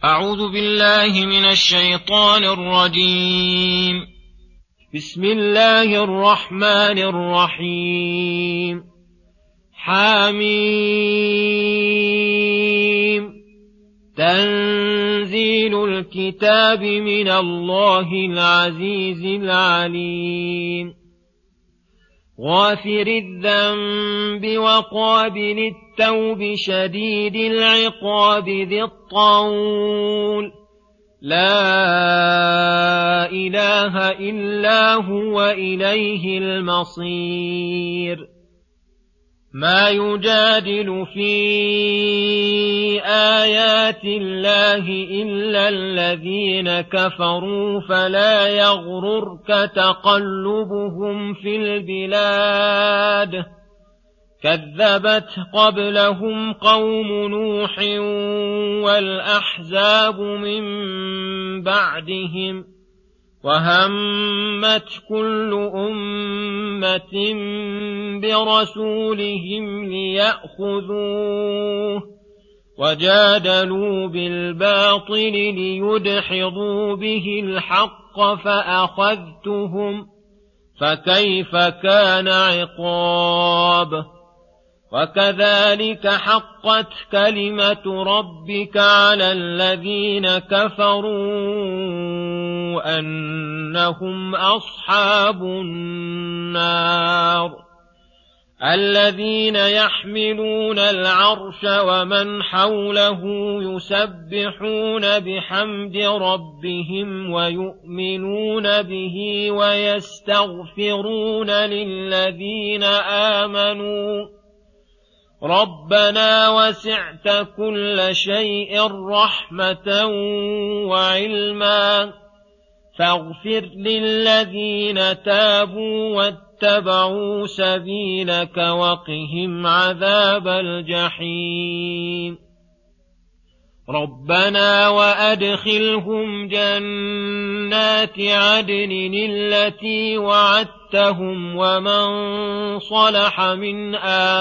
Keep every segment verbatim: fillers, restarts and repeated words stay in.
أعوذ بالله من الشيطان الرجيم. بسم الله الرحمن الرحيم. حميم. تنزيل الكتاب من الله العزيز العليم. غافر الذنب وقابل التوب شديد العقاب ذي الطول لا إله إلا هو إليه المصير. ما يجادل في آيات الله إلا الذين كفروا فلا يغررك تقلبهم في البلاد. كذبت قبلهم قوم نوح والأحزاب من بعدهم وهمت كل أمة برسولهم ليأخذوه وجادلوا بالباطل ليدحضوا به الحق فأخذتهم فكيف كان عقاب. وكذلك حقت كلمة ربك على الذين كفروا أنهم أصحاب النار. الذين يحملون العرش ومن حوله يسبحون بحمد ربهم ويؤمنون به ويستغفرون للذين آمنوا ربنا وسعت كل شيء رحمة وعلما فاغفر للذين تابوا واتبعوا سبيلك وقهم عذاب الجحيم. ربنا وأدخلهم جنات عدن التي وعدتهم ومن صلح من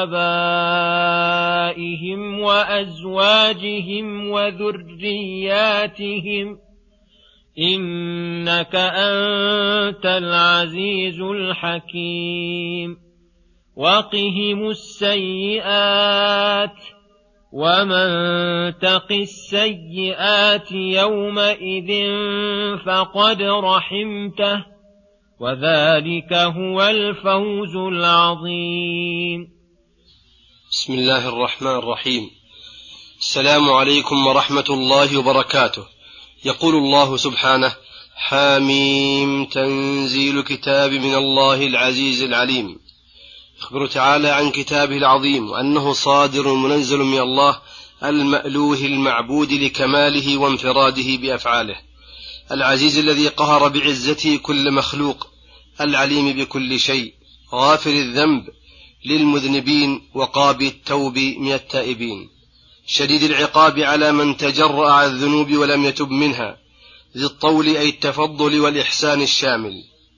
آبائهم وأزواجهم وذرياتهم إنك أنت العزيز الحكيم. وقهم السيئات ومن تق السيئات يومئذ فقد رحمته وذلك هو الفوز العظيم. بسم الله الرحمن الرحيم. السلام عليكم ورحمة الله وبركاته. يقول الله سبحانه: حميم تنزيل الكتاب من الله العزيز العليم. يخبر تعالى عن كتابه العظيم وأنه صادر منزل من الله المألوه المعبود لكماله وانفراده بأفعاله، العزيز الذي قهر بعزته كل مخلوق، العليم بكل شيء، غافر الذنب للمذنبين وقابل التوب من التائبين، شديد العقاب على من تجرأ على الذنوب ولم يتب منها، ذي الطول أي التفضل والإحسان الشامل.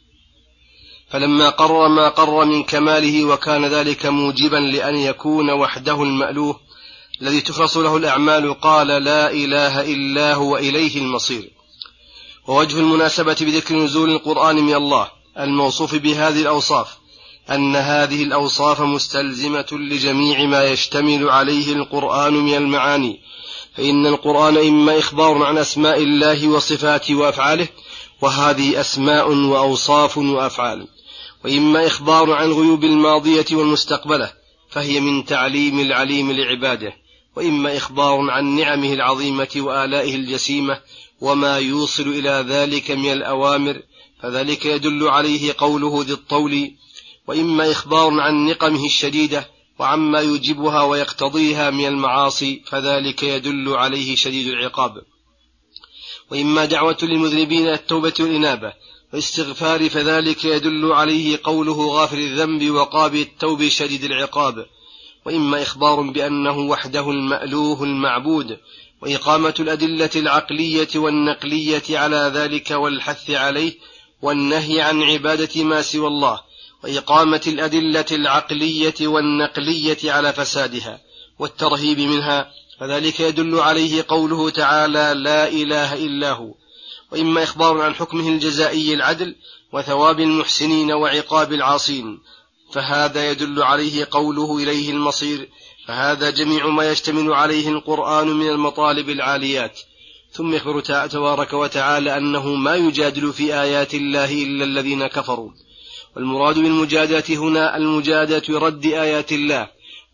فلما قرر ما قرر من كماله وكان ذلك موجبا لأن يكون وحده المألوه الذي تخلص له الأعمال قال: لا إله إلا هو إليه المصير. ووجه المناسبة بذكر نزول القرآن من الله الموصوف بهذه الأوصاف أن هذه الأوصاف مستلزمة لجميع ما يشتمل عليه القرآن من المعاني، فإن القرآن إما إخبار عن أسماء الله وصفاته وأفعاله، وهذه أسماء وأوصاف وأفعال، وإما إخبار عن غيوب الماضية والمستقبلة فهي من تعليم العليم لعباده، وإما إخبار عن نعمه العظيمة وآلائه الجسيمة وما يوصل إلى ذلك من الأوامر فذلك يدل عليه قوله ذي الطول، وإما إخبار عن نقمه الشديدة وعما يوجبها ويقتضيها من المعاصي فذلك يدل عليه شديد العقاب، وإما دعوة للمذنبين التوبة والإنابة والاستغفار فذلك يدل عليه قوله غافر الذنب وقابل التوب شديد العقاب، وإما إخبار بأنه وحده المألوه المعبود وإقامة الأدلة العقلية والنقلية على ذلك والحث عليه والنهي عن عبادة ما سوى الله، وإقامة الأدلة العقلية والنقلية على فسادها والترهيب منها فذلك يدل عليه قوله تعالى لا إله إلا هو، وإما إخبار عن حكمه الجزائي العدل وثواب المحسنين وعقاب العاصين، فهذا يدل عليه قوله إليه المصير، فهذا جميع ما يشتمل عليه القرآن من المطالب العاليات. ثم يخبر تبارك وتعالى أنه ما يجادل في آيات الله إلا الذين كفروا، والمراد بالمجادلة هنا المجادلة رد آيات الله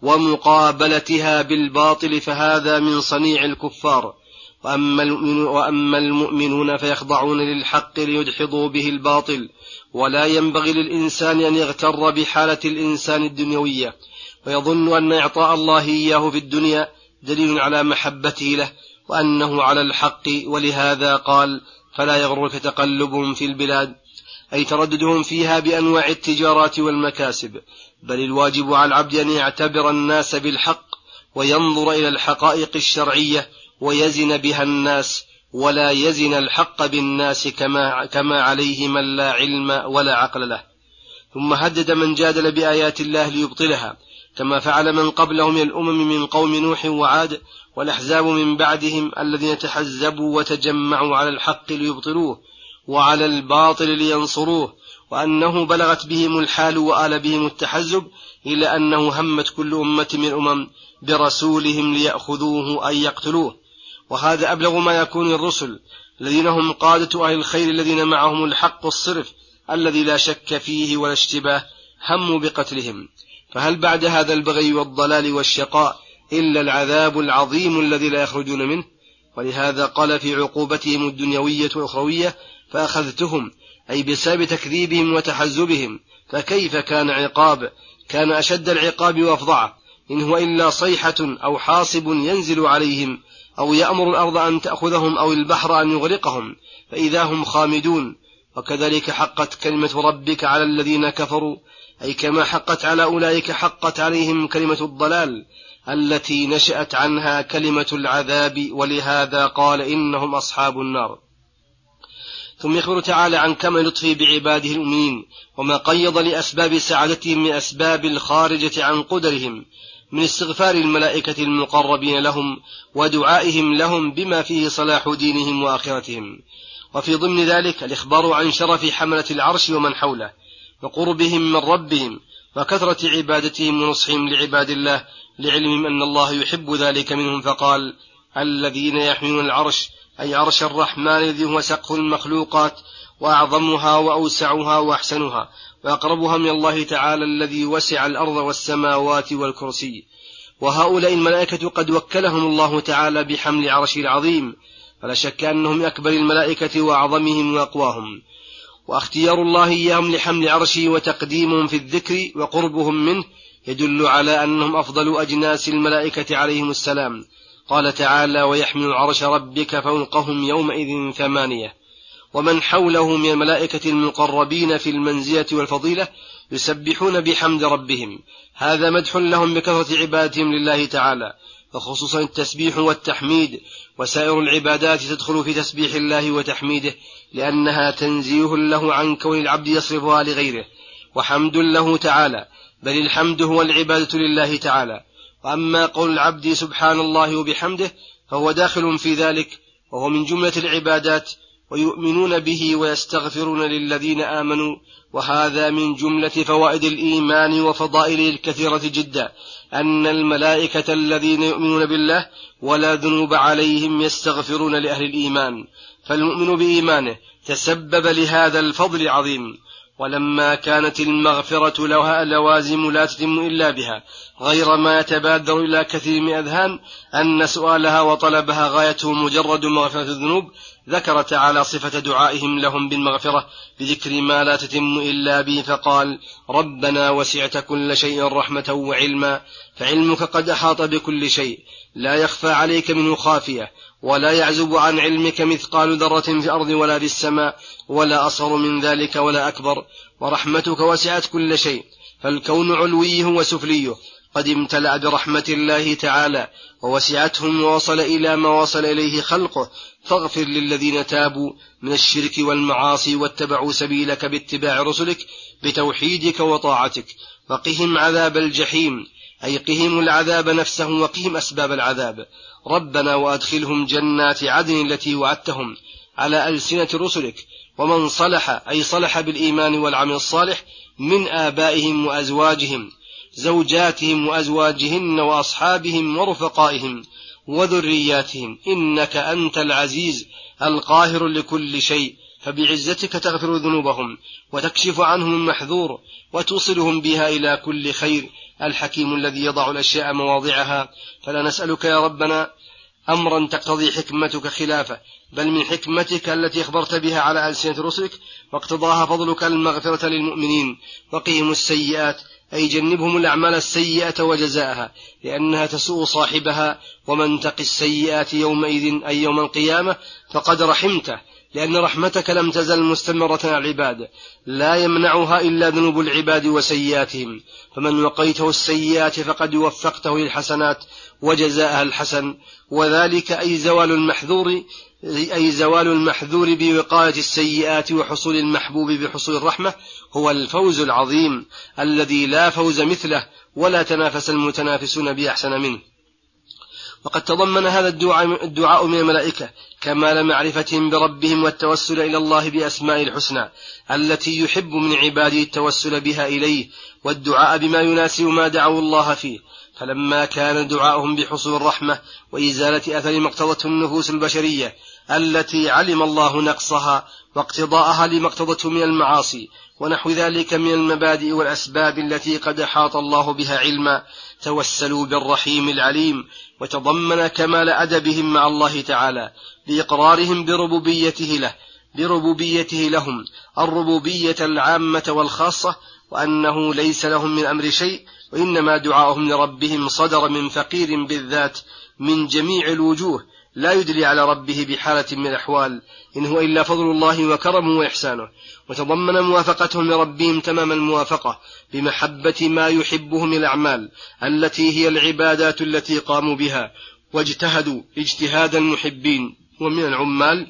ومقابلتها بالباطل، فهذا من صنيع الكفار. وأما المؤمنون, وأما المؤمنون فيخضعون للحق ليدحضوا به الباطل، ولا ينبغي للإنسان أن يغتر بحالة الإنسان الدنيوية ويظن أن إعطاء الله إياه في الدنيا دليل على محبته له وأنه على الحق، ولهذا قال فلا يغرك تقلبهم في البلاد، أي ترددهم فيها بأنواع التجارات والمكاسب، بل الواجب على العبد أن يعتبر الناس بالحق وينظر إلى الحقائق الشرعية ويزن بها الناس، ولا يزن الحق بالناس كما, كما عليه من لا علم ولا عقل له. ثم هدد من جادل بآيات الله ليبطلها، كما فعل من قبله من الأمم من قوم نوح وعاد والأحزاب من بعدهم الذين تحزبوا وتجمعوا على الحق ليبطلوه وعلى الباطل لينصروه، وأنه بلغت بهم الحال وآل بهم التحزب إلى أنه همت كل أمة من الأمم برسولهم ليأخذوه أي يقتلوه. وهذا أبلغ ما يكون الرسل الذين هم قادة أهل الخير الذين معهم الحق الصرف الذي لا شك فيه ولا اشتباه، هموا بقتلهم. فهل بعد هذا البغي والضلال والشقاء إلا العذاب العظيم الذي لا يخرجون منه؟ ولهذا قال في عقوبتهم الدنيوية والأخروية فأخذتهم، أي بسبب تكذيبهم وتحزبهم. فكيف كان عقاب؟ كان أشد العقاب وأفظعه، إن هو إلا صيحة أو حاصب ينزل عليهم، أو يأمر الأرض أن تأخذهم أو البحر أن يغرقهم فإذا هم خامدون. وكذلك حقت كلمة ربك على الذين كفروا، أي كما حقت على أولئك حقت عليهم كلمة الضلال التي نشأت عنها كلمة العذاب، ولهذا قال إنهم أصحاب النار. ثم يخبر تعالى عن كمال لطفه بعباده المؤمنين وما قيض لأسباب سعادتهم من أسباب الخارجة عن قدرهم، من استغفار الملائكة المقربين لهم ودعائهم لهم بما فيه صلاح دينهم وآخرتهم. وفي ضمن ذلك الإخبار عن شرف حملة العرش ومن حوله وقربهم من ربهم وكثرة عبادتهم ونصحهم لعباد الله، لعلمهم أن الله يحب ذلك منهم، فقال الذين يحملون العرش، أي عرش الرحمن الذي هو سقف المخلوقات وأعظمها وأوسعها وأحسنها وأقربها من الله تعالى الذي وسع الأرض والسماوات والكرسي. وهؤلاء الملائكة قد وكلهم الله تعالى بحمل عرشه العظيم، فلا شك أنهم أكبر الملائكة وأعظمهم وأقواهم، واختيار الله إياهم لحمل عرشه وتقديمهم في الذكر وقربهم منه يدل على أنهم أفضل أجناس الملائكة عليهم السلام. قال تعالى ويحمل عرش ربك فوقهم يومئذ ثمانية. ومن حوله من الملائكة المقربين في المنزلة والفضيلة يسبحون بحمد ربهم، هذا مدح لهم بكثرة عبادتهم لله تعالى، وخصوصا التسبيح والتحميد، وسائر العبادات تدخل في تسبيح الله وتحميده، لأنها تنزيه له عن كون العبد يصرفها لغيره، وحمد له تعالى، بل الحمد هو العبادة لله تعالى. وأما قول العبد سبحان الله وبحمده فهو داخل في ذلك، وهو من جملة العبادات، ويؤمنون به ويستغفرون للذين آمنوا، وهذا من جملة فوائد الإيمان وفضائله الكثيرة جدا، أن الملائكة الذين يؤمنون بالله ولا ذنوب عليهم يستغفرون لأهل الإيمان، فالمؤمن بإيمانه تسبب لهذا الفضل العظيم. ولما كانت المغفرة لها لوازم لا تتم إلا بها، غير ما يتبادر إلى كثير من أذهان أن سؤالها وطلبها غايته مجرد مغفرة الذنوب، ذكر تعالى صفة دعائهم لهم بالمغفرة بذكر ما لا تتم إلا به، فقال ربنا وسعت كل شيء رحمة وعلما، فعلمك قد أحاط بكل شيء، لا يخفى عليك منه خافية، ولا يعزب عن علمك مثقال ذرة في الأرض ولا في السماء، ولا أصغر من ذلك ولا أكبر، ورحمتك وسعت كل شيء، فالكون علويه وسفليه قد امتلأ برحمة الله تعالى ووسعتهم ووصل إلى ما وصل إليه خلقه، فاغفر للذين تابوا من الشرك والمعاصي واتبعوا سبيلك باتباع رسلك بتوحيدك وطاعتك، وقهم عذاب الجحيم، أي قهم العذاب نفسه وقهم أسباب العذاب. ربنا وأدخلهم جنات عدن التي وعدتهم على ألسنة رسلك. ومن صلح أي صلح بالإيمان والعمل الصالح من آبائهم وأزواجهم زوجاتهم وأزواجهن وأصحابهم ورفقائهم وذرياتهم إنك أنت العزيز القاهر لكل شيء، فبعزتك تغفر ذنوبهم وتكشف عنهم المحذور وتوصلهم بها إلى كل خير، الحكيم الذي يضع الأشياء مواضعها. فلا نسألك يا ربنا أمرا تقتضي حكمتك خلافه، بل من حكمتك التي أخبرت بها على ألسنة رسلك واقتضاها فضلك المغفرة للمؤمنين. وقهم السيئات أي جنبهم الأعمال السيئة وجزاءها لأنها تسوء صاحبها. ومن تق السيئات يومئذ أي يوم القيامة فقد رحمته، لأن رحمتك لم تزل مستمرة على العباد لا يمنعها إلا ذنوب العباد وسيئاتهم. فمن وقيته السيئات فقد وفقته للحسنات وجزاءها الحسن، وذلك أي زوال المحذور أي زوال المحذور بوقاية السيئات وحصول المحبوب بحصول الرحمة هو الفوز العظيم الذي لا فوز مثله ولا تنافس المتنافسون بأحسن منه. وقد تضمن هذا الدعاء من الملائكة كمال معرفتهم بربهم والتوسل إلى الله بأسماء الحسنى التي يحب من عباده التوسل بها إليه والدعاء بما يناسب ما دعوا الله فيه. فلما كان دعاؤهم بحصول الرحمة وإزالة أثر ما اقتضته النفوس البشرية التي علم الله نقصها واقتضاءها لما اقتضته من المعاصي ونحو ذلك من المبادئ والأسباب التي قد أحاط الله بها علما، توسلوا بالرحيم العليم. وتضمن كمال أدبهم مع الله تعالى بإقرارهم بربوبيته له بربوبيته لهم الربوبية العامة والخاصة، وأنه ليس لهم من أمر شيء، وإنما دعاؤهم لربهم صدر من فقير بالذات من جميع الوجوه لا يدلي على ربه بحالة من الأحوال، إن هو إلا فضل الله وكرمه وإحسانه. وتضمن موافقتهم لربهم تمام الموافقة بمحبة ما يحبه من الأعمال التي هي العبادات التي قاموا بها واجتهدوا اجتهاد المحبين. ومن العمال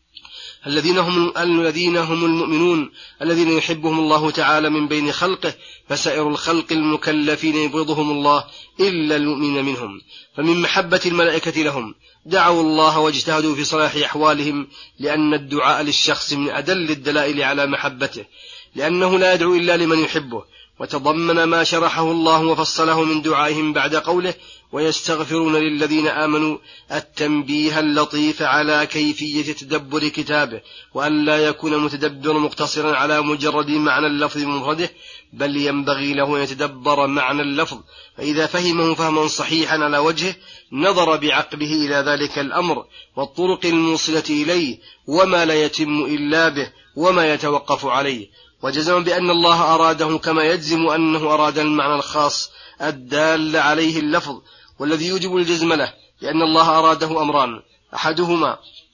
الذين هم, الذين هم المؤمنون الذين يحبهم الله تعالى من بين خلقه، فسائر الخلق المكلفين يبغضهم الله إلا المؤمن منهم. فمن محبة الملائكة لهم دعوا الله واجتهدوا في صلاح أحوالهم، لأن الدعاء للشخص من أدل الدلائل على محبته، لأنه لا يدعو إلا لمن يحبه. وتضمن ما شرحه الله وفصله من دعائهم بعد قوله ويستغفرون للذين آمنوا التنبيه اللطيف على كيفية تدبر كتابه، وأن لا يكون متدبر مقتصرا على مجرد معنى اللفظ بمفرده، بل ينبغي له أن يتدبر معنى اللفظ، فإذا فهمه فهما صحيحا على وجهه نظر بعقله إلى ذلك الأمر والطرق الموصلة إليه وما لا يتم إلا به وما يتوقف عليه، وجزم بأن الله أراده كما يجزم أنه أراد المعنى الخاص الدال عليه اللفظ والذي يوجب الجزم له، لأن الله أراده أمران: أحدهما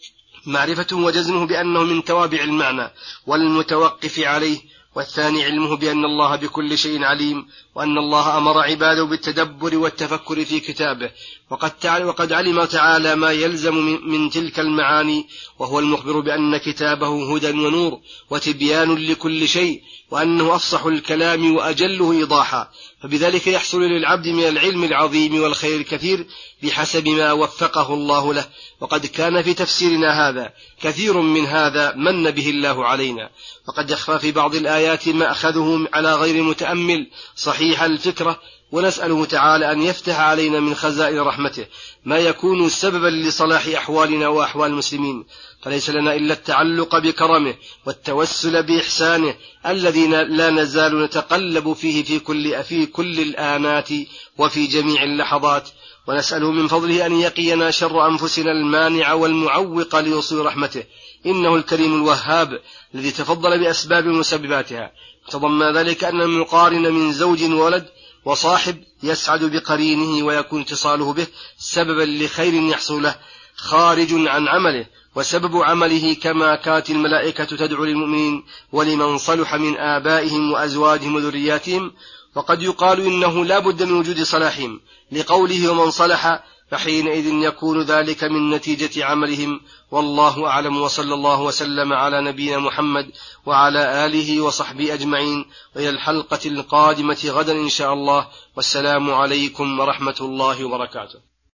معرفته وجزمه بأنه من توابع المعنى والمتوقف عليه، والثاني علمه بأن الله بكل شيء عليم، وأن الله أمر عباده بالتدبر والتفكر في كتابه. وقد, وقد علم تعالى ما يلزم من تلك المعاني، وهو المخبر بأن كتابه هدى ونور وتبيان لكل شيء، وأنه أفصح الكلام وأجله إيضاحا، فبذلك يحصل للعبد من العلم العظيم والخير الكثير بحسب ما وفقه الله له. وقد كان في تفسيرنا هذا كثير من هذا من به الله علينا، وقد يخفى في بعض الآيات ما أخذه على غير متأمل صحيح الفكرة، ونسأله تعالى أن يفتح علينا من خزائن رحمته ما يكون سببا لصلاح أحوالنا وأحوال المسلمين، فليس لنا إلا التعلق بكرمه والتوسل بإحسانه الذي لا نزال نتقلب فيه في كل, في كل الآنات وفي جميع اللحظات، ونسأله من فضله أن يقينا شر أنفسنا المانع والمعوق لوصول رحمته، إنه الكريم الوهاب الذي تفضل بأسباب مسبباتها. تضمن ذلك أن المقارن من زوج وولد وصاحب يسعد بقرينه ويكون اتصاله به سببا لخير يحصل له خارج عن عمله وسبب عمله، كما كانت الملائكة تدعو للمؤمنين ولمن صلح من آبائهم وأزواجهم وذرياتهم. وقد يقال إنه لا بد من وجود صلاحهم لقوله ومن صلح فحينئذ يكون ذلك من نتيجة عملهم، والله أعلم. وصلى الله وسلم على نبينا محمد وعلى آله وصحبه أجمعين، وإلى الحلقة القادمة غدا إن شاء الله، والسلام عليكم ورحمة الله وبركاته.